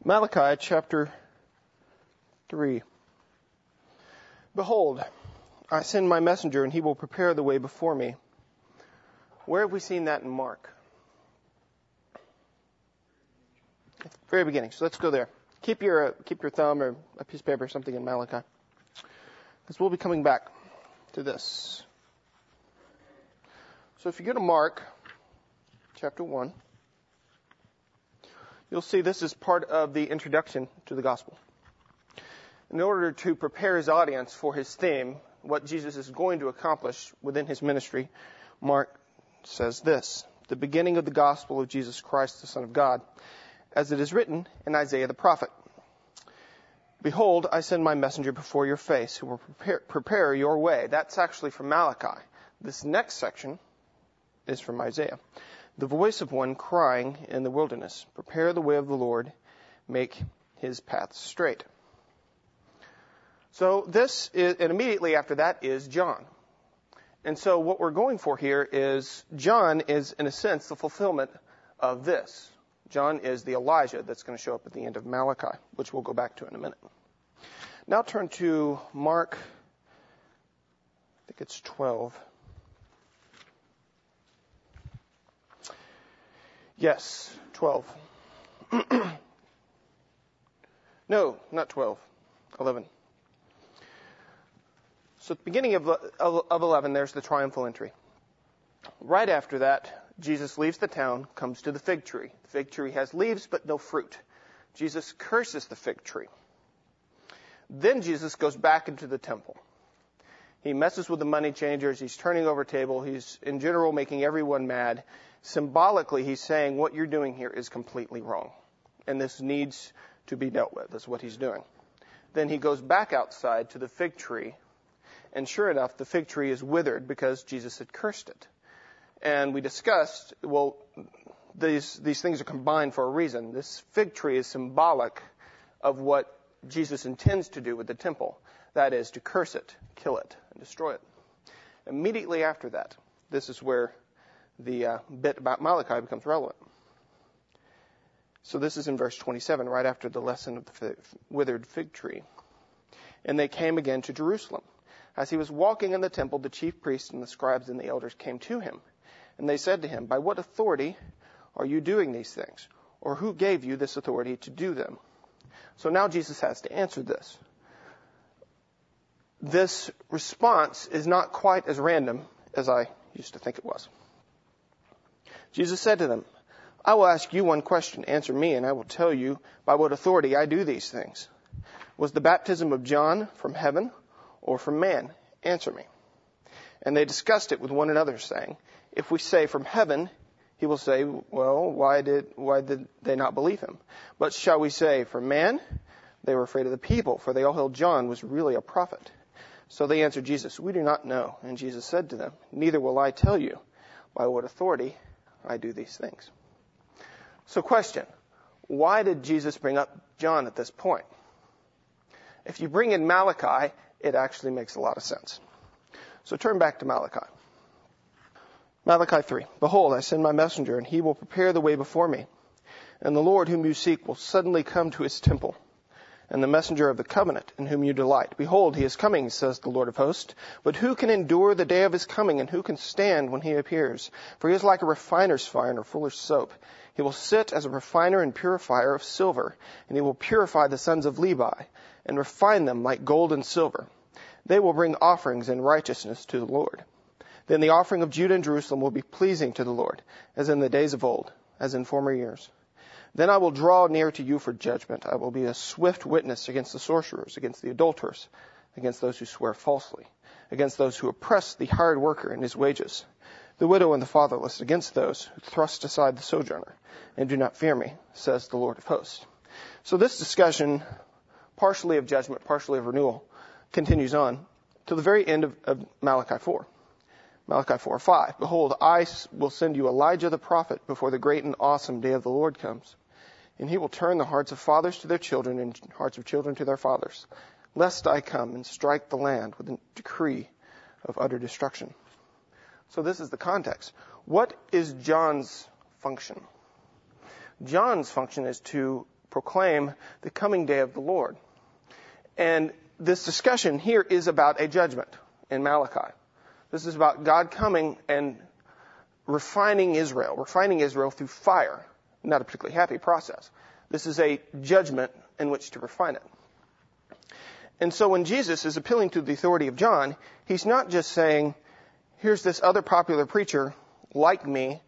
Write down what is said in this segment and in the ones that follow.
Malachi chapter 3. Behold, I send my messenger, and he will prepare the way before me. Where have we seen that in Mark? At the very beginning. So let's go there. Keep your thumb or a piece of paper or something in Malachi, because we'll be coming back to this. So if you go to Mark chapter 1, you'll see this is part of the introduction to the gospel. In order to prepare his audience for his theme, what Jesus is going to accomplish within his ministry, Mark says this: the beginning of the gospel of Jesus Christ, the Son of God, as it is written in Isaiah the prophet. Behold, I send my messenger before your face, who will prepare your way. That's actually from Malachi. This next section is from Isaiah. The voice of one crying in the wilderness, prepare the way of the Lord, make his paths straight. So this is, and immediately after that is John. And so what we're going for here is, John is, in a sense, the fulfillment of this. John is the Elijah that's going to show up at the end of Malachi, which we'll go back to in a minute. Now turn to Mark, I think it's 12. Yes, 12. No, not 12. 11. So at the beginning of 11, there's the triumphal entry. Right after that, Jesus leaves the town, comes to the fig tree. The fig tree has leaves but no fruit. Jesus curses the fig tree. Then Jesus goes back into the temple. He messes with the money changers. He's turning over table. He's, in general, making everyone mad. Symbolically, he's saying what you're doing here is completely wrong, and this needs to be dealt with. That's what he's doing. Then he goes back outside to the fig tree, and sure enough, the fig tree is withered because Jesus had cursed it. And we discussed, well, these things are combined for a reason. This fig tree is symbolic of what Jesus intends to do with the temple. That is, to curse it, kill it, and destroy it. Immediately after that, this is where the bit about Malachi becomes relevant. So this is in verse 27, right after the lesson of the withered fig tree. And they came again to Jerusalem. As he was walking in the temple, the chief priests and the scribes and the elders came to him. And they said to him, by what authority are you doing these things? Or who gave you this authority to do them? So now Jesus has to answer this. This response is not quite as random as I used to think it was. Jesus said to them, I will ask you one question. Answer me, and I will tell you by what authority I do these things. Was the baptism of John from heaven or from man? Answer me. And they discussed it with one another, saying, if we say from heaven, he will say, well, why did they not believe him? But shall we say from man? They were afraid of the people, for they all held John was really a prophet. So they answered Jesus, we do not know. And Jesus said to them, neither will I tell you by what authority I do these things. So question, why did Jesus bring up John at this point? If you bring in Malachi, it actually makes a lot of sense. So turn back to Malachi. Malachi 3. Behold, I send my messenger, and he will prepare the way before me. And the Lord whom you seek will suddenly come to his temple. And the messenger of the covenant in whom you delight. Behold, he is coming, says the Lord of hosts. But who can endure the day of his coming, and who can stand when he appears? For he is like a refiner's fire or fuller's soap. He will sit as a refiner and purifier of silver, and he will purify the sons of Levi, and refine them like gold and silver. They will bring offerings in righteousness to the Lord. Then the offering of Judah and Jerusalem will be pleasing to the Lord, as in the days of old, as in former years. Then I will draw near to you for judgment. I will be a swift witness against the sorcerers, against the adulterers, against those who swear falsely, against those who oppress the hired worker in his wages, the widow and the fatherless, against those who thrust aside the sojourner, and do not fear me, says the Lord of hosts. So this discussion, partially of judgment, partially of renewal, continues on to the very end of Malachi 4. Malachi 4:5. Behold, I will send you Elijah the prophet before the great and awesome day of the Lord comes. And he will turn the hearts of fathers to their children and hearts of children to their fathers, lest I come and strike the land with a decree of utter destruction. So this is the context. What is John's function? John's function is to proclaim the coming day of the Lord. And this discussion here is about a judgment in Malachi. This is about God coming and refining Israel through fire. Not a particularly happy process. This is a judgment in which to refine it. And so when Jesus is appealing to the authority of John, he's not just saying, here's this other popular preacher like me,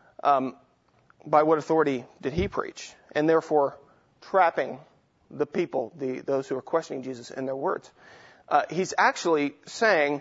by what authority did he preach? And therefore trapping the people, those who are questioning Jesus in their words. He's actually saying,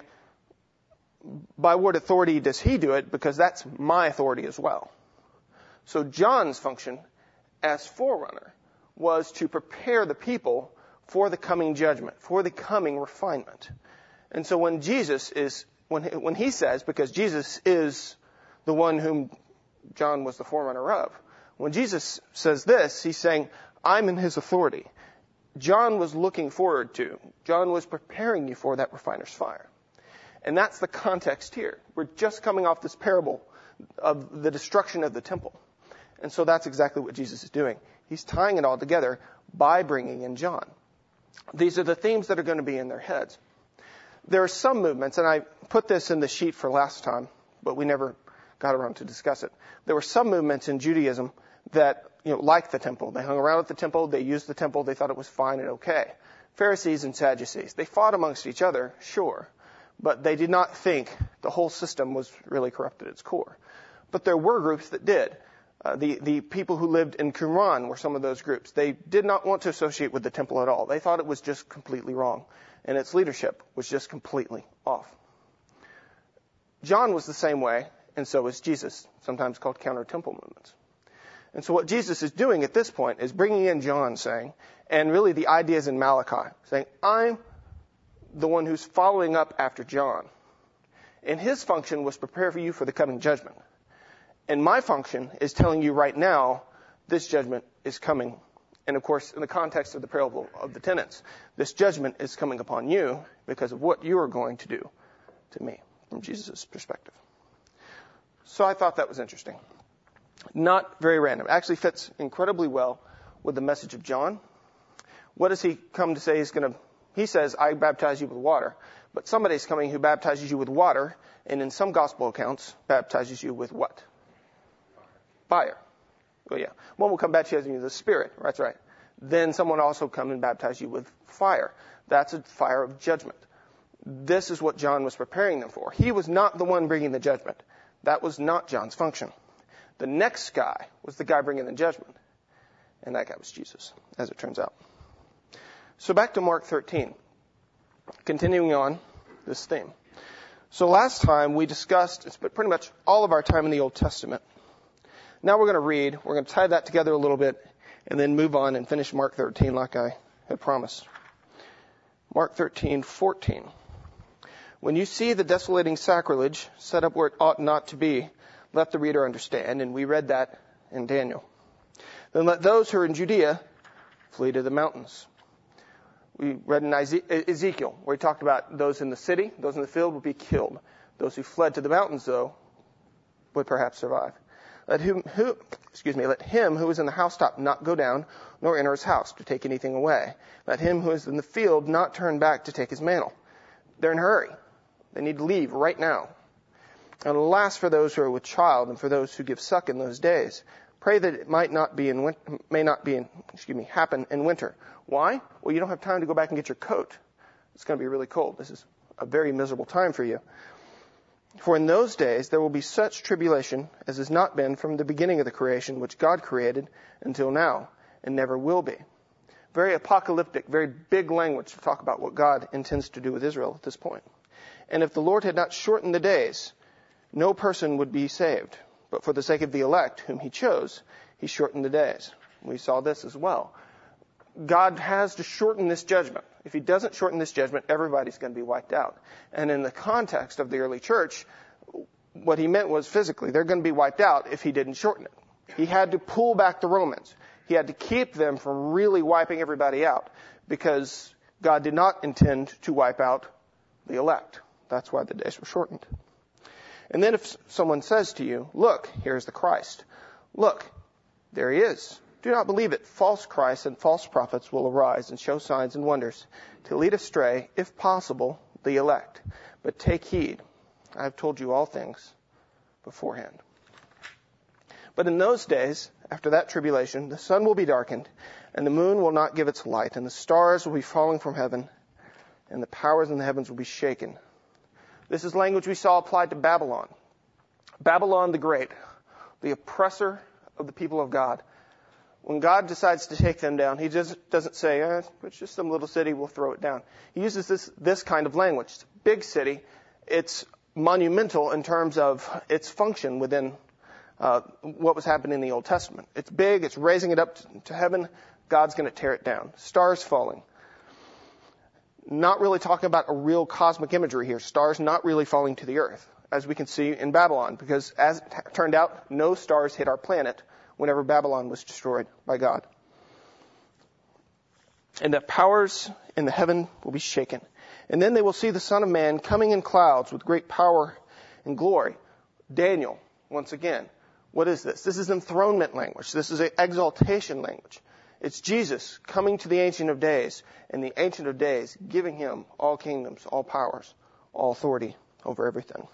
by what authority does he do it? Because that's my authority as well. So John's function as forerunner was to prepare the people for the coming judgment, for the coming refinement. And so when Jesus is, when he says, because Jesus is the one whom John was the forerunner of, when Jesus says this, he's saying, I'm in his authority. John was looking forward to, John was preparing you for that refiner's fire. And that's the context here. We're just coming off this parable of the destruction of the temple. And so that's exactly what Jesus is doing. He's tying it all together by bringing in John. These are the themes that are going to be in their heads. There are some movements, and I put this in the sheet for last time, but we never got around to discuss it. There were some movements in Judaism that, like the temple. They hung around at the temple, they used the temple, they thought it was fine and okay. Pharisees and Sadducees, they fought amongst each other, sure, but they did not think the whole system was really corrupt at its core. But there were groups that did. The people who lived in Qumran were some of those groups. They did not want to associate with the temple at all. They thought it was just completely wrong, and its leadership was just completely off. John was the same way, and so is Jesus, sometimes called counter-temple movements. And so what Jesus is doing at this point is bringing in John, saying, and really the idea is in Malachi, saying, I'm the one who's following up after John. And his function was prepare for you for the coming judgment. And my function is telling you right now, this judgment is coming. And of course, in the context of the parable of the tenants, this judgment is coming upon you because of what you are going to do to me, from Jesus' perspective. So I thought that was interesting. Not very random. It actually fits incredibly well with the message of John. What does he come to say he says, I baptize you with water. But somebody's coming who baptizes you with water, and in some gospel accounts, baptizes you with what? Fire. Well, yeah. One will come baptize you with the Spirit. That's right. Then someone also come and baptize you with fire. That's a fire of judgment. This is what John was preparing them for. He was not the one bringing the judgment. That was not John's function. The next guy was the guy bringing the judgment. And that guy was Jesus, as it turns out. So back to Mark 13. Continuing on this theme. So last time we discussed, it's pretty much all of our time in the Old Testament. Now we're going to tie that together a little bit, and then move on and finish Mark 13 like I had promised. Mark 13:14. When you see the desolating sacrilege set up where it ought not to be, let the reader understand, and we read that in Daniel. Then let those who are in Judea flee to the mountains. We read in Ezekiel, where he talked about those in the city, those in the field would be killed. Those who fled to the mountains, though, would perhaps survive. Let him who is in the housetop not go down, nor enter his house to take anything away. Let him who is in the field not turn back to take his mantle. They're in a hurry. They need to leave right now. And alas for those who are with child and for those who give suck in those days. Pray that it happen in winter. Why? Well, you don't have time to go back and get your coat. It's going to be really cold. This is a very miserable time for you. For in those days there will be such tribulation as has not been from the beginning of the creation which God created until now, and never will be. Very apocalyptic, very big language to talk about what God intends to do with Israel at this point. And if the Lord had not shortened the days, no person would be saved. But for the sake of the elect, whom he chose, he shortened the days. We saw this as well. God has to shorten this judgment. If he doesn't shorten this judgment, everybody's going to be wiped out. And in the context of the early church, what he meant was physically, they're going to be wiped out if he didn't shorten it. He had to pull back the Romans. He had to keep them from really wiping everybody out, because God did not intend to wipe out the elect. That's why the days were shortened. And then if someone says to you, look, here's the Christ. Look, there he is. Do not believe it. False Christs and false prophets will arise and show signs and wonders to lead astray, if possible, the elect. But take heed. I have told you all things beforehand. But in those days, after that tribulation, the sun will be darkened, and the moon will not give its light, and the stars will be falling from heaven, and the powers in the heavens will be shaken. This is language we saw applied to Babylon. Babylon the Great, the oppressor of the people of God. When God decides to take them down, he just doesn't say, it's just some little city, we'll throw it down. He uses this kind of language. It's a big city. It's monumental in terms of its function within what was happening in the Old Testament. It's big. It's raising it up to heaven. God's going to tear it down. Stars falling. Not really talking about a real cosmic imagery here. Stars not really falling to the earth, as we can see in Babylon, because as it turned out, no stars hit our planet whenever Babylon was destroyed by God. And the powers in the heaven will be shaken. And then they will see the Son of Man coming in clouds with great power and glory. Daniel, once again, what is this? This is enthronement language. This is an exaltation language. It's Jesus coming to the Ancient of Days, and the Ancient of Days giving him all kingdoms, all powers, all authority over everything.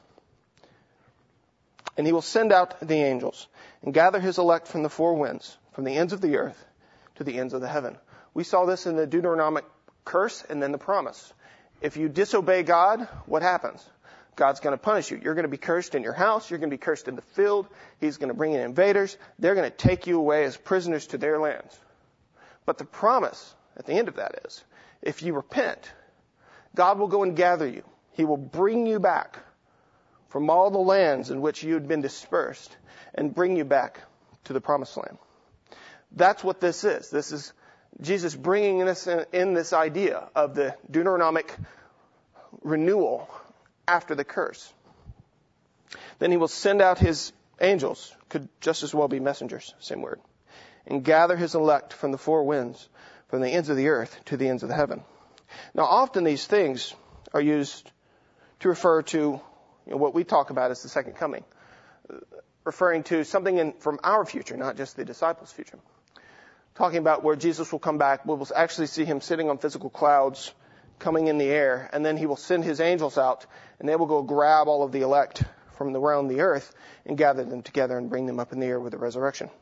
And he will send out the angels and gather his elect from the four winds, from the ends of the earth to the ends of the heaven. We saw this in the Deuteronomic curse and then the promise. If you disobey God, what happens? God's going to punish you. You're going to be cursed in your house. You're going to be cursed in the field. He's going to bring in invaders. They're going to take you away as prisoners to their lands. But the promise at the end of that is, if you repent, God will go and gather you. He will bring you back from all the lands in which you had been dispersed and bring you back to the promised land. That's what this is. This is Jesus bringing us in this idea of the Deuteronomic renewal after the curse. Then he will send out his angels, could just as well be messengers, same word, and gather his elect from the four winds, from the ends of the earth to the ends of the heaven. Now, often these things are used to refer to what we talk about as the second coming, referring to something from our future, not just the disciples' future. Talking about where Jesus will come back, we will actually see him sitting on physical clouds, coming in the air, and then he will send his angels out, and they will go grab all of the elect from around the earth and gather them together and bring them up in the air with the resurrection.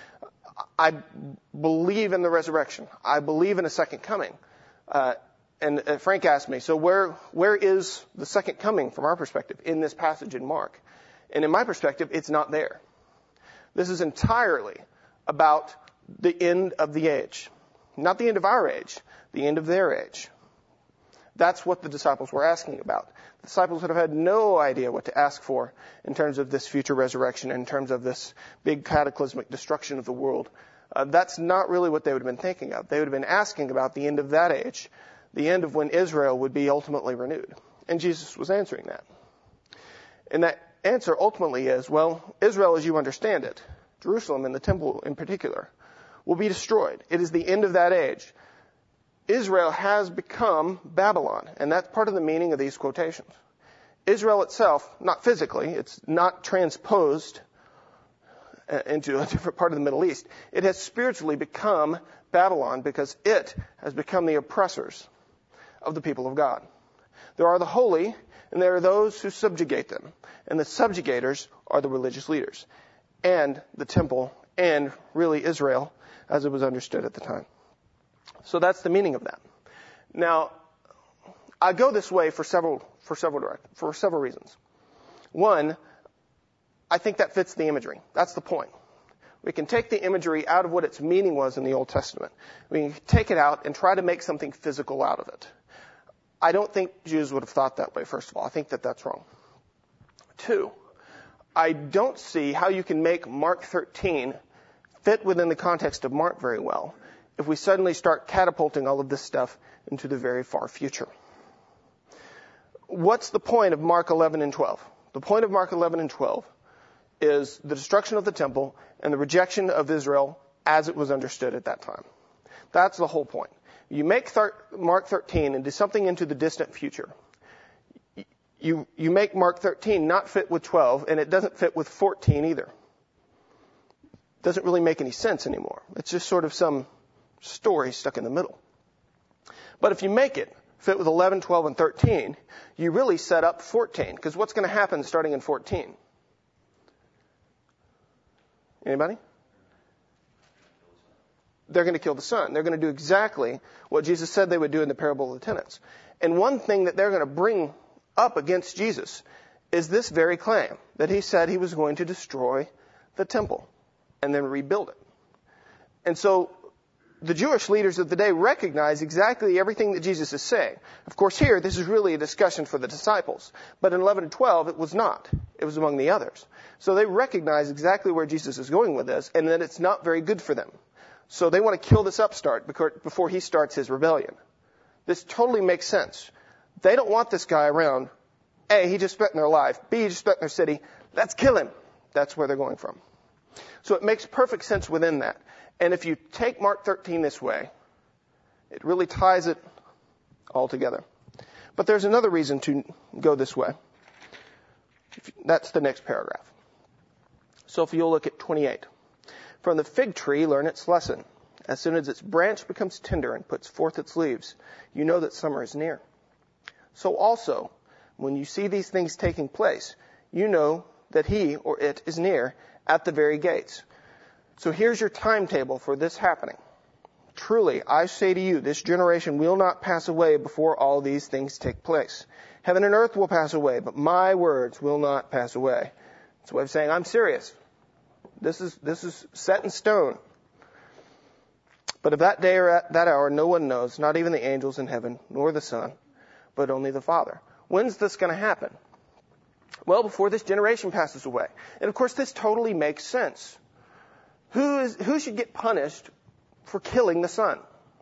I believe in the resurrection. I believe in a second coming. And Frank asked me, so where is the second coming from our perspective in this passage in Mark? And in my perspective, it's not there. This is entirely about the end of the age. Not the end of our age, the end of their age. That's what the disciples were asking about. The disciples would have had no idea what to ask for in terms of this future resurrection, in terms of this big cataclysmic destruction of the world. That's not really what they would have been thinking of. They would have been asking about the end of that age, the end of when Israel would be ultimately renewed. And Jesus was answering that. And that answer ultimately is, well, Israel as you understand it, Jerusalem and the temple in particular, will be destroyed. It is the end of that age. Israel has become Babylon, and that's part of the meaning of these quotations. Israel itself, not physically, it's not transposed into a different part of the Middle East. It has spiritually become Babylon because it has become the oppressors of the people of God. There are the holy, and there are those who subjugate them. And the subjugators are the religious leaders, and the temple, and really Israel, as it was understood at the time. So that's the meaning of that. Now, I go this way for several reasons. One, I think that fits the imagery. That's the point. We can take the imagery out of what its meaning was in the Old Testament. We can take it out and try to make something physical out of it. I don't think Jews would have thought that way, first of all. I think that that's wrong. Two, I don't see how you can make Mark 13 fit within the context of Mark very well if we suddenly start catapulting all of this stuff into the very far future. What's the point of Mark 11 and 12? The point of Mark 11 and 12 is the destruction of the temple and the rejection of Israel as it was understood at that time. That's the whole point. You make Mark 13 into something into the distant future. You make Mark 13 not fit with 12, and it doesn't fit with 14 either. doesn't really make any sense anymore. It's just sort of some story stuck in the middle. But if you make it fit with 11, 12, and 13, you really set up 14. Because what's going to happen starting in 14? Anybody? They're going to kill the son. They're going to do exactly what Jesus said they would do in the parable of the tenants. And one thing that they're going to bring up against Jesus is this very claim, that he said he was going to destroy the temple and then rebuild it. And so the Jewish leaders of the day recognize exactly everything that Jesus is saying. Of course, here, this is really a discussion for the disciples. But in 11 and 12, it was not. It was among the others. So they recognize exactly where Jesus is going with this, and that it's not very good for them. So they want to kill this upstart before he starts his rebellion. This totally makes sense. They don't want this guy around. A, he just spent in their life. B, he just spent in their city. Let's kill him. That's where they're going from. So it makes perfect sense within that. And if you take Mark 13 this way, it really ties it all together. But there's another reason to go this way. That's the next paragraph. So if you'll look at 28. From the fig tree, learn its lesson. As soon as its branch becomes tender and puts forth its leaves, you know that summer is near. So also, when you see these things taking place, you know that he or it is near at the very gates. So here's your timetable for this happening. Truly, I say to you, this generation will not pass away before all these things take place. Heaven and earth will pass away, but my words will not pass away. It's a way of saying, I'm serious. This is set in stone. But of that day or at that hour, no one knows, not even the angels in heaven, nor the Son, but only the Father. When's this going to happen? Well, before this generation passes away. And of course, this totally makes sense. Who should get punished for killing the Son?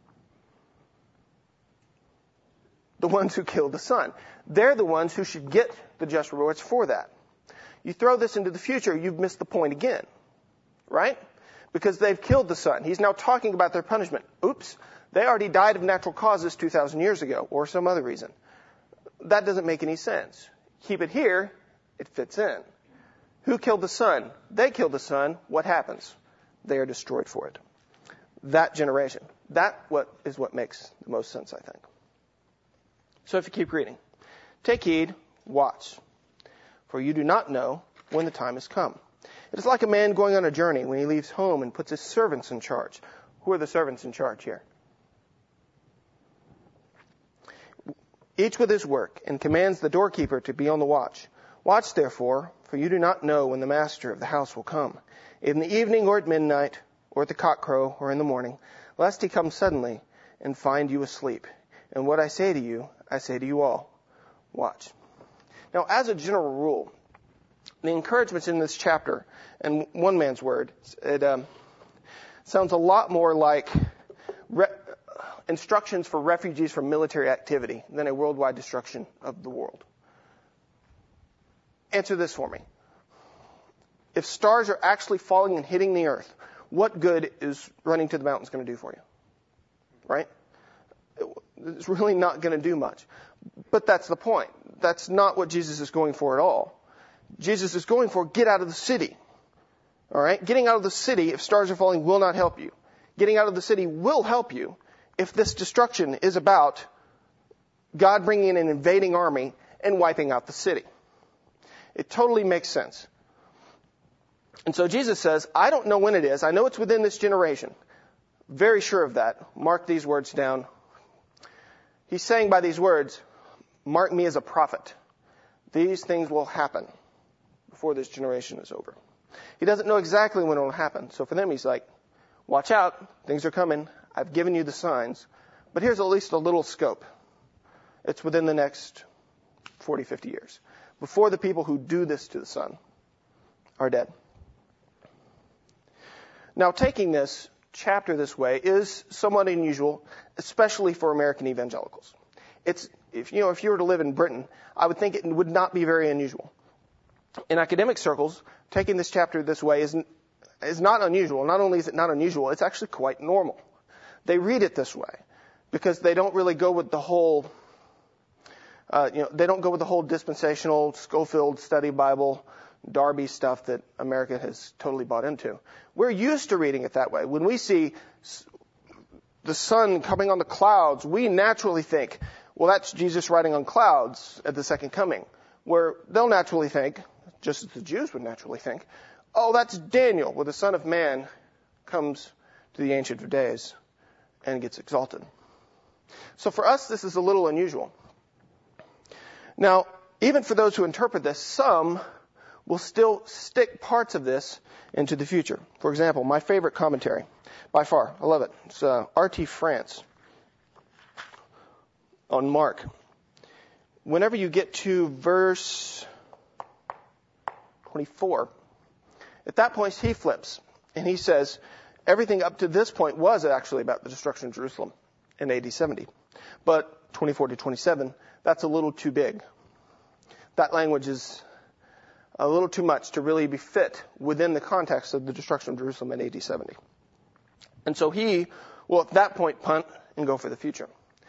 The ones who killed the Son. They're the ones who should get the just rewards for that. You throw this into the future, you've missed the point again. Right? Because they've killed the Son. He's now talking about their punishment. Oops, they already died of natural causes 2,000 years ago, or some other reason. That doesn't make any sense. Keep it here, it fits in. Who killed the Son? They killed the Son. What happens? They are destroyed for it. That generation. Is what makes the most sense, I think. So if you keep reading. Take heed, watch. For you do not know when the time has come. It is like a man going on a journey when he leaves home and puts his servants in charge. Who are the servants in charge here? Each with his work, and commands the doorkeeper to be on the watch. Watch therefore, for you do not know when the master of the house will come, in the evening or at midnight, or at the cockcrow, or in the morning, lest he come suddenly and find you asleep. And what I say to you all, watch. Now, as a general rule, the encouragements in this chapter, and one man's word, it sounds a lot more like instructions for refugees from military activity than a worldwide destruction of the world. Answer this for me. If stars are actually falling and hitting the earth, what good is running to the mountains going to do for you? Right? It's really not going to do much. But that's the point. That's not what Jesus is going for at all. Jesus is going for get out of the city. All right? Getting out of the city, if stars are falling, will not help you. Getting out of the city will help you if this destruction is about God bringing in an invading army and wiping out the city. It totally makes sense. And so Jesus says, I don't know when it is. I know it's within this generation. Very sure of that. Mark these words down. He's saying by these words, mark me as a prophet. These things will happen before this generation is over. He doesn't know exactly when it will happen. So for them, he's like, watch out. Things are coming. I've given you the signs. But here's at least a little scope. It's within the next 40, 50 years. Before the people who do this to the Son are dead. Now, taking this chapter this way is somewhat unusual, especially for American evangelicals. If you were to live in Britain, I would think it would not be very unusual. In academic circles, taking this chapter this way is not unusual. Not only is it not unusual, it's actually quite normal. They read it this way because they don't really go with the whole, they don't go with the whole dispensational Schofield study Bible, Darby stuff that America has totally bought into. We're used to reading it that way. When we see the sun coming on the clouds, we naturally think, well, that's Jesus riding on clouds at the second coming. Where they'll naturally think, just as the Jews would naturally think, oh, that's Daniel, where the Son of Man comes to the Ancient of Days and gets exalted. So for us, this is a little unusual. Now, even for those who interpret this, some will still stick parts of this into the future. For example, my favorite commentary, by far, I love it. It's R.T. France on Mark. Whenever you get to verse 24, at that point he flips and he says, everything up to this point was actually about the destruction of Jerusalem in AD 70. But 24 to 27, that's a little too big. That language is a little too much to really be fit within the context of the destruction of Jerusalem in AD 70. And so he will at that point punt and go for the future.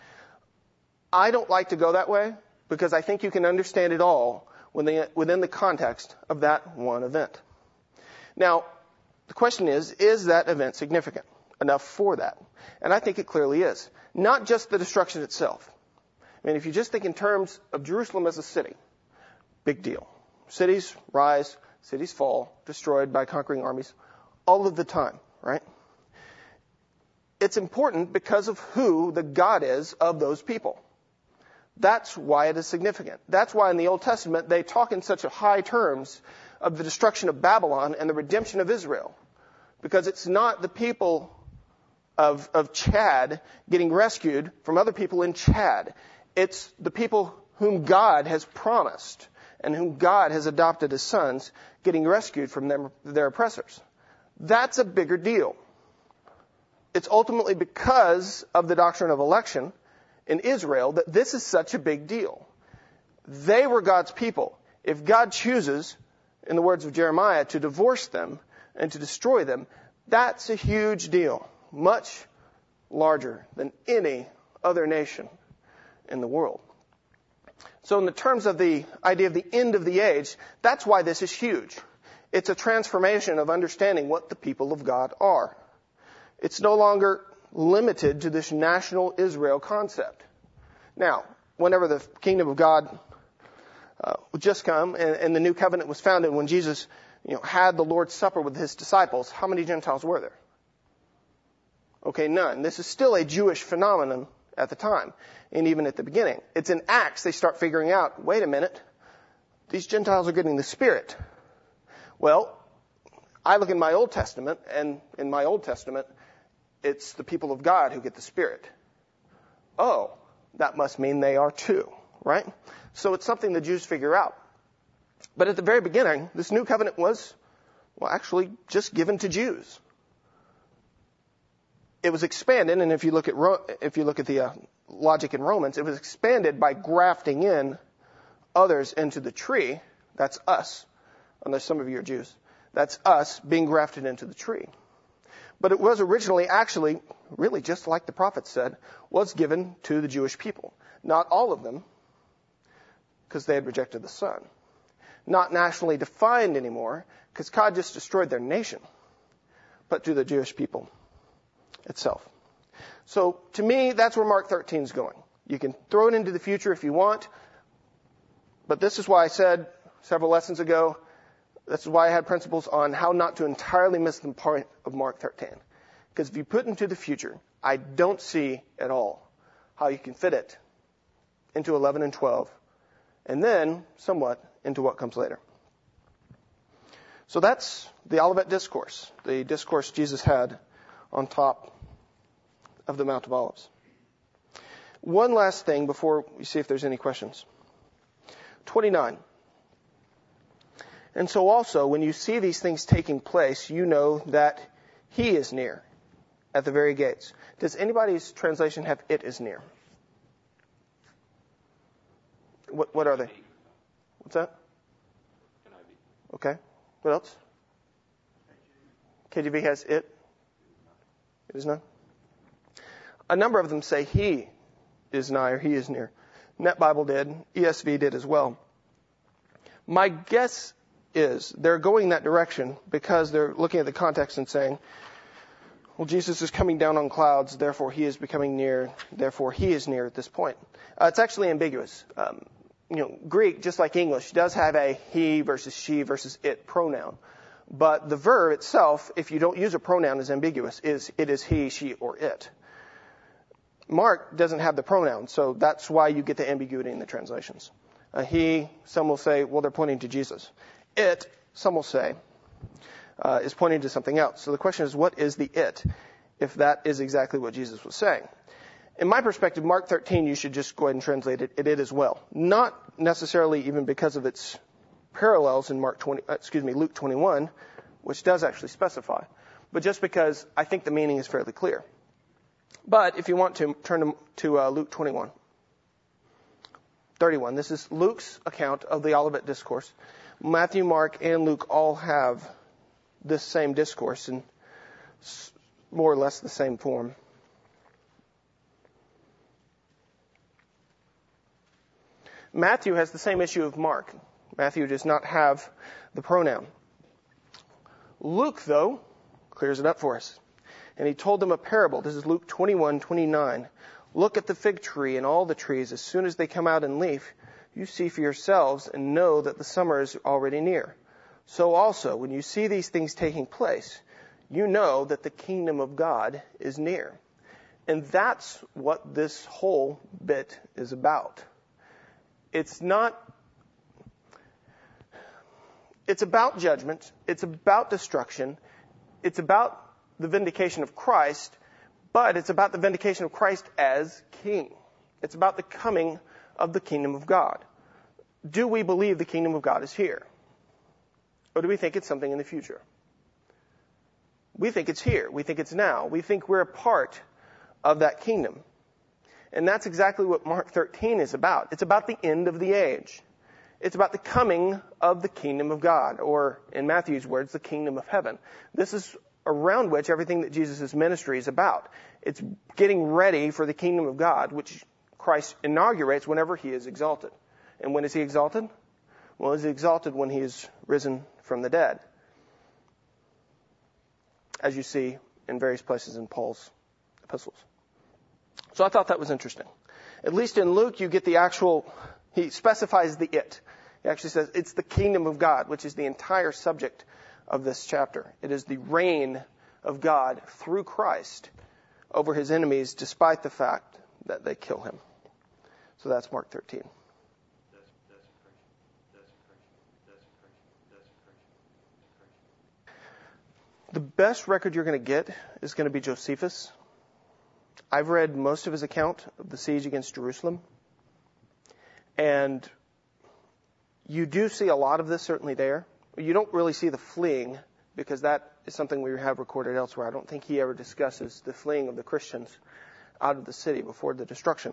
I don't like to go that way because I think you can understand it all within the context of that one event. Now, the question is that event significant enough for that? And I think it clearly is. Not just the destruction itself. I mean, if you just think in terms of Jerusalem as a city, big deal. Cities rise, cities fall, destroyed by conquering armies all of the time, right? It's important because of who the God is of those people. That's why it is significant. That's why in the Old Testament they talk in such high terms of the destruction of Babylon and the redemption of Israel. Because it's not the people of Chad getting rescued from other people in Chad. It's the people whom God has promised and whom God has adopted as sons getting rescued from their oppressors. That's a bigger deal. It's ultimately because of the doctrine of election in Israel that this is such a big deal. They were God's people. If God chooses, in the words of Jeremiah, to divorce them and to destroy them, that's a huge deal. Much larger than any other nation in the world. So in the terms of the idea of the end of the age, that's why this is huge. It's a transformation of understanding what the people of God are. It's no longer limited to this national Israel concept. Now, whenever the kingdom of God would just come and the new covenant was founded, when Jesus had the Lord's Supper with his disciples, how many Gentiles were there? Okay, none. This is still a Jewish phenomenon at the time, and even at the beginning. It's in Acts they start figuring out, wait a minute, these Gentiles are getting the Spirit. Well, I look in my Old Testament, and in my Old Testament, it's the people of God who get the Spirit. Oh, that must mean they are too, right? So it's something the Jews figure out. But at the very beginning, this new covenant was, actually just given to Jews. It was expanded, and if you look at the logic in Romans, it was expanded by grafting in others into the tree. That's us, unless some of you are Jews. That's us being grafted into the tree. But it was originally actually, really just like the prophet said, was given to the Jewish people. Not all of them, because they had rejected the Son. Not nationally defined anymore, because God just destroyed their nation, but to the Jewish people itself. So to me, that's where Mark 13 is going. You can throw it into the future if you want, but this is why I said several lessons ago, this is why I had principles on how not to entirely miss the point of Mark 13. Because if you put it into the future, I don't see at all how you can fit it into 11 and 12, and then somewhat into what comes later. So that's the Olivet Discourse, the discourse Jesus had on top of the Mount of Olives. One last thing before we see if there's any questions. 29. And so also, when you see these things taking place, you know that he is near at the very gates. Does anybody's translation have it is near? What are they? What's that? Okay. What else? KJV has it. It is none. A number of them say he is nigh or he is near. Net Bible did. ESV did as well. My guess is. They're going that direction because they're looking at the context and saying, well, Jesus is coming down on clouds, therefore he is becoming near, therefore he is near at this point. It's actually ambiguous. Greek, just like English, does have a he versus she versus it pronoun. But the verb itself, if you don't use a pronoun, is ambiguous. It is he, she, or it. Mark doesn't have the pronoun, so that's why you get the ambiguity in the translations. He, some will say, well, they're pointing to Jesus. It, some will say, is pointing to something else. So the question is, what is the it, if that is exactly what Jesus was saying? In my perspective, Mark 13, you should just go ahead and translate it as well. Not necessarily even because of its parallels in Luke 21, which does actually specify, but just because I think the meaning is fairly clear. But if you want to turn to Luke 31, this is Luke's account of the Olivet Discourse. Matthew, Mark, and Luke all have this same discourse in more or less the same form. Matthew has the same issue of Mark. Matthew does not have the pronoun. Luke, though, clears it up for us. And he told them a parable. This is Luke 21:29. Look at the fig tree and all the trees. As soon as they come out in leaf, you see for yourselves and know that the summer is already near. So also, when you see these things taking place, you know that the kingdom of God is near. And that's what this whole bit is about. It's about judgment. It's about destruction. It's about the vindication of Christ, but it's about the vindication of Christ as king. It's about the coming of the kingdom of God. Do we believe the kingdom of God is here? Or do we think it's something in the future? We think it's here. We think it's now. We think we're a part of that kingdom. And that's exactly what Mark 13 is about. It's about the end of the age. It's about the coming of the kingdom of God, or in Matthew's words, the kingdom of heaven. This is around which everything that Jesus' ministry is about. It's getting ready for the kingdom of God, which Christ inaugurates whenever he is exalted. And when is he exalted? Well, he's exalted when he is risen from the dead, as you see in various places in Paul's epistles. So I thought that was interesting. At least in Luke, you get the actual, he specifies the it. He actually says it's the kingdom of God, which is the entire subject of this chapter. It is the reign of God through Christ over his enemies, despite the fact that they kill him. So that's Mark 13. The best record you're going to get is going to be Josephus. I've read most of his account of the siege against Jerusalem. And you do see a lot of this certainly there. You don't really see the fleeing, because that is something we have recorded elsewhere. I don't think he ever discusses the fleeing of the Christians out of the city before the destruction.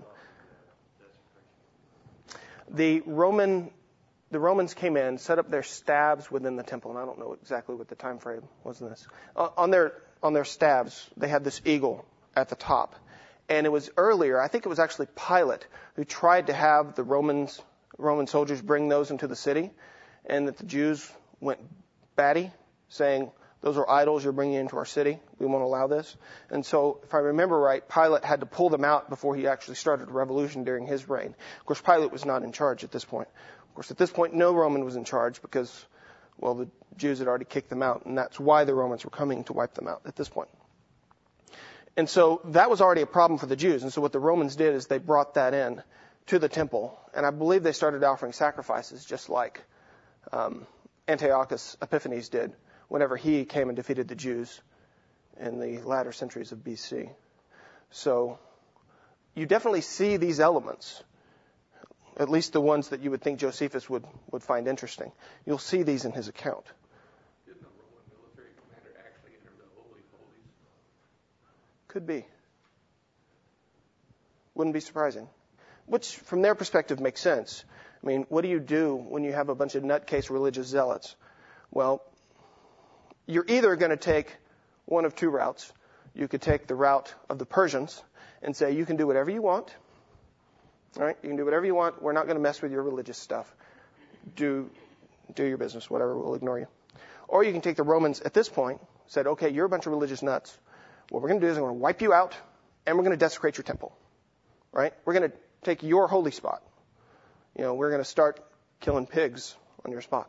The Romans came in, set up their stabs within the temple, and I don't know exactly what the time frame was in this. On their stabs, they had this eagle at the top. And it was earlier, I think it was actually Pilate, who tried to have the Roman soldiers bring those into the city, and that the Jews went batty, saying, those are idols you're bringing into our city. We won't allow this. And so, if I remember right, Pilate had to pull them out before he actually started a revolution during his reign. Of course, Pilate was not in charge at this point. Of course, at this point, no Roman was in charge because, well, the Jews had already kicked them out, and that's why the Romans were coming to wipe them out at this point. And so that was already a problem for the Jews. And so what the Romans did is they brought that in to the temple. And I believe they started offering sacrifices just like Antiochus Epiphanes did whenever he came and defeated the Jews in the latter centuries of BC. So you definitely see these elements, at least the ones that you would think Josephus would find interesting. You'll see these in his account. Didn't the Roman military commander actually enter the Holy of Holies? Could be. Wouldn't be surprising. Which, from their perspective, makes sense. I mean, what do you do when you have a bunch of nutcase religious zealots? Well, you're either going to take one of two routes. You could take the route of the Persians and say, you can do whatever you want. All right? You can do whatever you want. We're not going to mess with your religious stuff. Do do your business, whatever, we'll ignore you. Or you can take the Romans at this point, said, okay, you're a bunch of religious nuts. What we're going to do is we're going to wipe you out, and we're going to desecrate your temple, right? We're going to take your holy spot. We're going to start killing pigs on your spot.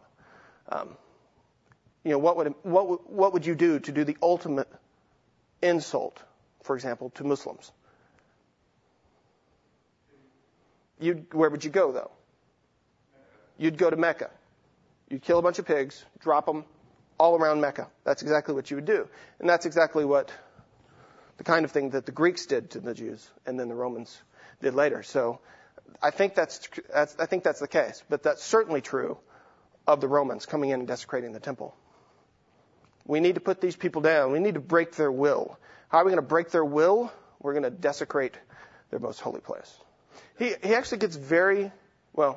What would you do to do the ultimate insult, for example, to Muslims? Where would you go, though? You'd go to Mecca. You'd kill a bunch of pigs, drop them all around Mecca. That's exactly what you would do. And that's exactly what the kind of thing that the Greeks did to the Jews and then the Romans did later. So I think that's the case. But that's certainly true of the Romans coming in and desecrating the temple. We need to put these people down. We need to break their will. How are we going to break their will? We're going to desecrate their most holy place. He actually gets very, well,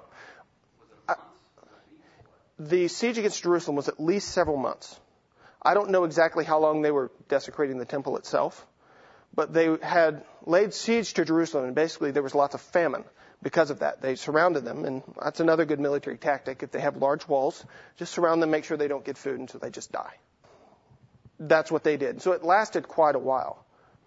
the siege against Jerusalem was at least several months. I don't know exactly how long they were desecrating the temple itself, but they had laid siege to Jerusalem, and basically there was lots of famine because of that. They surrounded them, and that's another good military tactic. If they have large walls, just surround them, make sure they don't get food until they just die. That's what they did. So it lasted quite a while.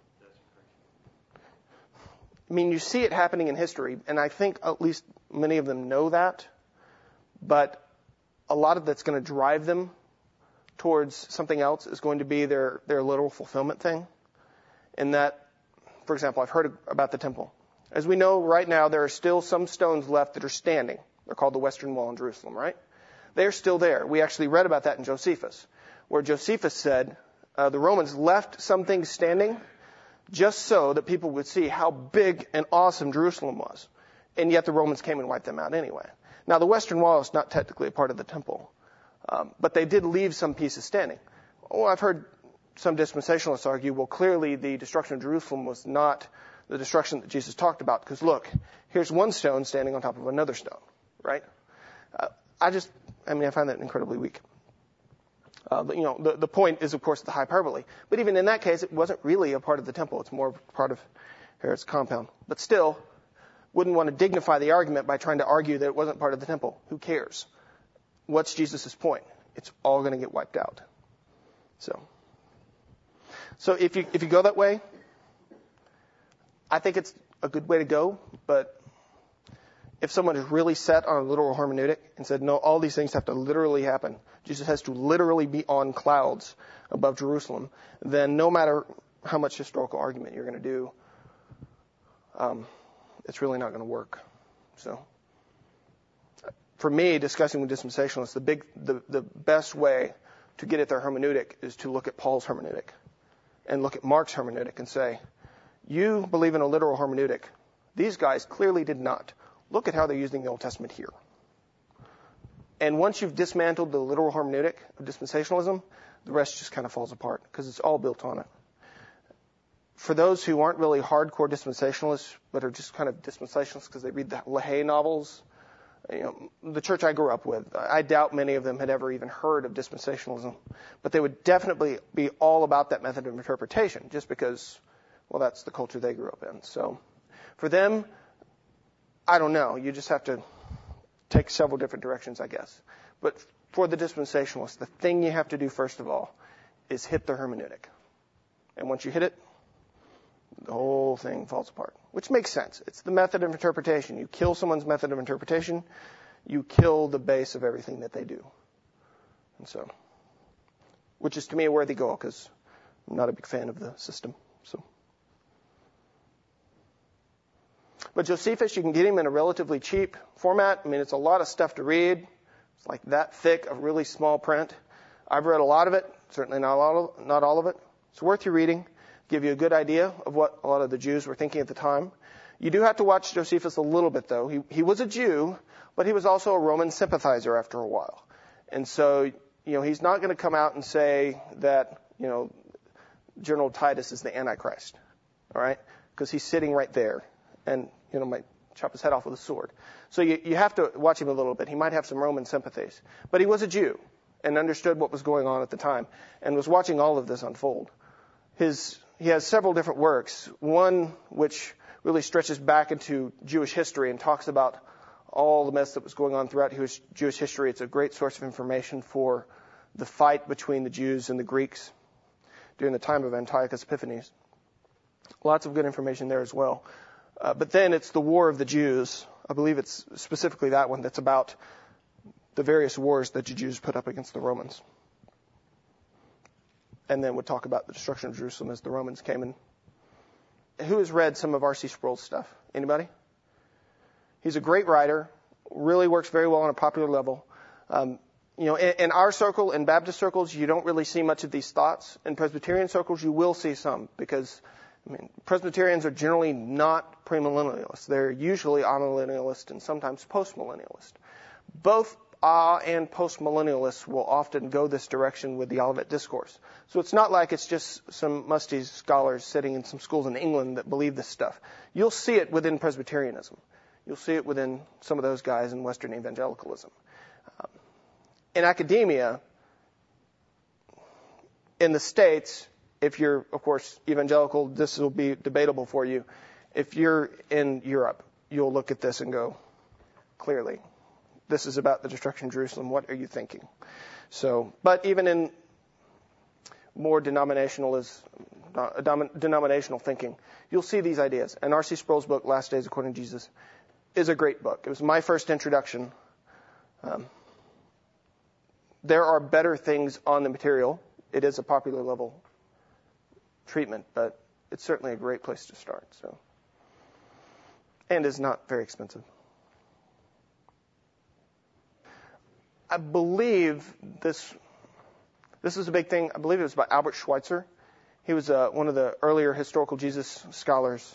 I mean, you see it happening in history, and I think at least many of them know that, but a lot of that's going to drive them towards something else is going to be their literal fulfillment thing. And that, for example, I've heard about the temple. As we know, right now, there are still some stones left that are standing. They're called the Western Wall in Jerusalem, right? They're still there. We actually read about that in Josephus, where Josephus said the Romans left some things standing just so that people would see how big and awesome Jerusalem was. And yet the Romans came and wiped them out anyway. Now, the Western Wall is not technically a part of the temple, but they did leave some pieces standing. Oh, I've heard some dispensationalists argue, well, clearly the destruction of Jerusalem was not the destruction that Jesus talked about, because look, here's one stone standing on top of another stone, right? I find that incredibly weak. The point is, of course, the hyperbole. But even in that case, it wasn't really a part of the temple. It's more part of Herod's compound. But still, wouldn't want to dignify the argument by trying to argue that it wasn't part of the temple. Who cares? What's Jesus' point? It's all going to get wiped out. So if you go that way, I think it's a good way to go. But if someone is really set on a literal hermeneutic and said, no, all these things have to literally happen, Jesus has to literally be on clouds above Jerusalem, then no matter how much historical argument you're going to do, it's really not going to work. So for me, discussing with dispensationalists, the best way to get at their hermeneutic is to look at Paul's hermeneutic and look at Mark's hermeneutic and say, you believe in a literal hermeneutic. These guys clearly did not. Look at how they're using the Old Testament here. And once you've dismantled the literal hermeneutic of dispensationalism, the rest just kind of falls apart because it's all built on it. For those who aren't really hardcore dispensationalists, but are just kind of dispensationalists because they read the LaHaye novels, the church I grew up with, I doubt many of them had ever even heard of dispensationalism. But they would definitely be all about that method of interpretation just because, well, that's the culture they grew up in. So for them, I don't know. You just have to take several different directions, I guess. But for the dispensationalists, the thing you have to do first of all is hit the hermeneutic. And once you hit it, the whole thing falls apart, which makes sense. It's the method of interpretation. You kill someone's method of interpretation, you kill the base of everything that they do. And so, which is to me a worthy goal because I'm not a big fan of the system. So. But Josephus, you can get him in a relatively cheap format. I mean, it's a lot of stuff to read. It's like that thick of really small print. I've read a lot of it, certainly not all of it. It's worth your reading, give you a good idea of what a lot of the Jews were thinking at the time. You do have to watch Josephus a little bit, though. He was a Jew, but he was also a Roman sympathizer after a while. And so, he's not going to come out and say that, General Titus is the Antichrist, all right? Because he's sitting right there and, might chop his head off with a sword. So you have to watch him a little bit. He might have some Roman sympathies. But he was a Jew and understood what was going on at the time and was watching all of this unfold. He has several different works, one which really stretches back into Jewish history and talks about all the mess that was going on throughout Jewish history. It's a great source of information for the fight between the Jews and the Greeks during the time of Antiochus Epiphanes. Lots of good information there as well. But then it's the War of the Jews. I believe it's specifically that one that's about the various wars that the Jews put up against the Romans. And then we'll talk about the destruction of Jerusalem as the Romans came in. Who has read some of R.C. Sproul's stuff? Anybody? He's a great writer, really works very well on a popular level. In our circle, in Baptist circles, you don't really see much of these thoughts. In Presbyterian circles, you will see some because, Presbyterians are generally not premillennialists. They're usually amillennialist and sometimes postmillennialist. Both and postmillennialists will often go this direction with the Olivet Discourse. So it's not like it's just some musty scholars sitting in some schools in England that believe this stuff. You'll see it within Presbyterianism. You'll see it within some of those guys in Western evangelicalism. In academia, in the States, if you're, of course, evangelical, this will be debatable for you. If you're in Europe, you'll look at this and go, clearly, this is about the destruction of Jerusalem. What are you thinking? So, but even in more denominational thinking, you'll see these ideas. And R.C. Sproul's book, Last Days According to Jesus, is a great book. It was my first introduction. There are better things on the material. It is a popular level treatment, but it's certainly a great place to start. So, and is not very expensive. I believe this is a big thing. I believe it was by Albert Schweitzer. He was one of the earlier historical Jesus scholars.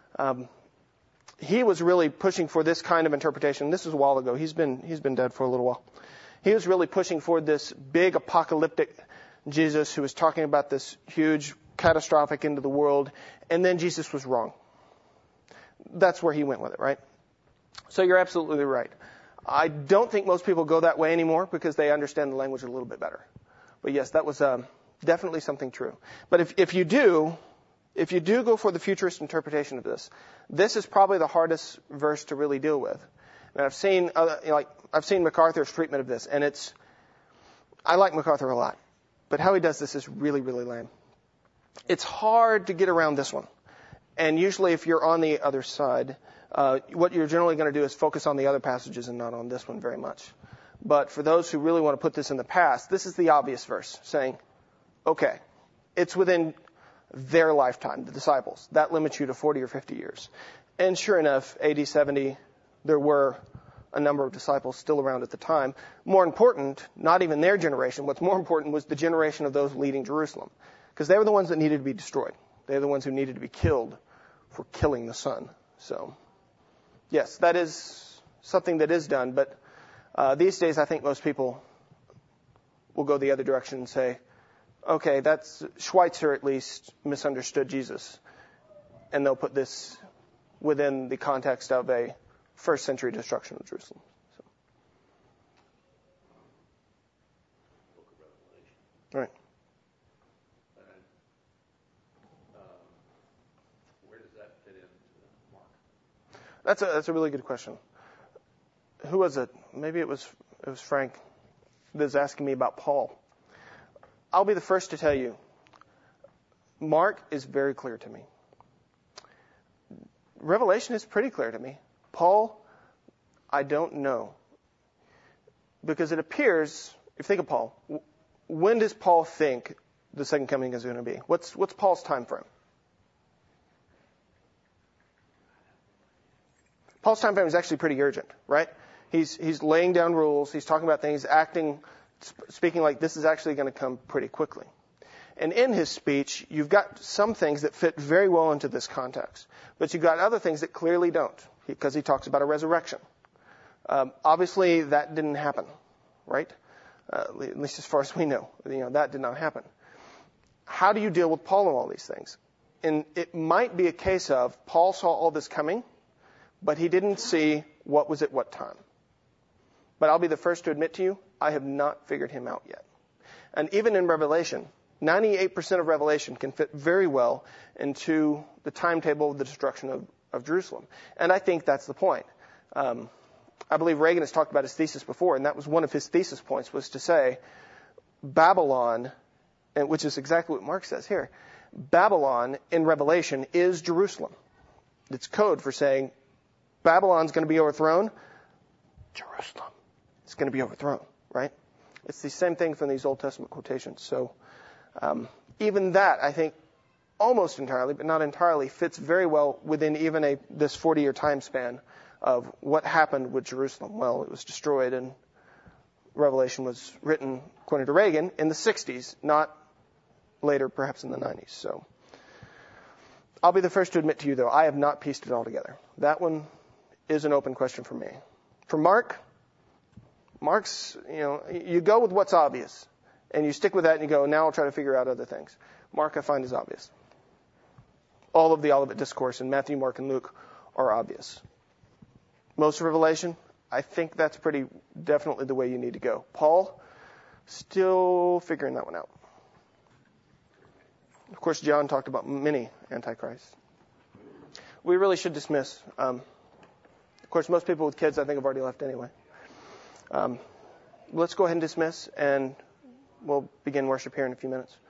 He was really pushing for this kind of interpretation. This was a while ago. He's been dead for a little while. He was really pushing for this big apocalyptic Jesus who was talking about this huge catastrophic end of the world, and then Jesus was wrong. That's where he went with it, right? So you're absolutely right. I don't think most people go that way anymore because they understand the language a little bit better. But yes, that was definitely something true. But if you do go for the futurist interpretation of this is probably the hardest verse to really deal with. And I've seen MacArthur's treatment of this, and I like MacArthur a lot, but how he does this is really, really lame. It's hard to get around this one. And usually if you're on the other side, what you're generally going to do is focus on the other passages and not on this one very much. But for those who really want to put this in the past, this is the obvious verse saying, okay, it's within their lifetime, the disciples. That limits you to 40 or 50 years. And sure enough, AD 70, there were a number of disciples still around at the time. More important, not even their generation. What's more important was the generation of those leading Jerusalem. Because they were the ones that needed to be destroyed. They were the ones who needed to be killed for killing the Son. So, yes, that is something that is done. But these days, I think most people will go the other direction and say, okay, that's Schweitzer at least misunderstood Jesus. And they'll put this within the context of a first century destruction of Jerusalem. So. Book of Revelation. Right. Where does that fit into Mark? That's a really good question. Who was it? Maybe it was Frank that was asking me about Paul. I'll be the first to tell you, Mark is very clear to me. Revelation is pretty clear to me. Paul, I don't know. Because it appears, if you think of Paul, when does Paul think the second coming is going to be? What's Paul's time frame? Paul's time frame is actually pretty urgent, right? He's laying down rules. He's talking about things, speaking like this is actually going to come pretty quickly. And in his speech, you've got some things that fit very well into this context. But you've got other things that clearly don't, because he talks about a resurrection. Obviously, that didn't happen, right? At least as far as we know. That did not happen. How do you deal with Paul and all these things? And it might be a case of Paul saw all this coming, but he didn't see what was at what time. But I'll be the first to admit to you, I have not figured him out yet. And even in Revelation, 98% of Revelation can fit very well into the timetable of the destruction of Jerusalem. And I think that's the point. I believe Reagan has talked about his thesis before, and that was one of his thesis points, was to say Babylon, and which is exactly what Mark says here, Babylon in Revelation is Jerusalem. It's code for saying Babylon's going to be overthrown. Jerusalem is going to be overthrown, right? It's the same thing from these Old Testament quotations. So even that, I think, almost entirely, but not entirely, fits very well within even this 40-year time span of what happened with Jerusalem. Well, it was destroyed, and Revelation was written, according to Reagan, in the 60s, not later, perhaps in the 90s. So I'll be the first to admit to you, though, I have not pieced it all together. That one is an open question for me. For Mark's, you go with what's obvious, and you stick with that, and you go, now I'll try to figure out other things. Mark, I find, is obvious. All of the Olivet Discourse in Matthew, Mark, and Luke are obvious. Most of Revelation, I think that's pretty definitely the way you need to go. Paul, still figuring that one out. Of course, John talked about many antichrists. We really should dismiss. Of course, most people with kids, I think, have already left anyway. Let's go ahead and dismiss, and we'll begin worship here in a few minutes.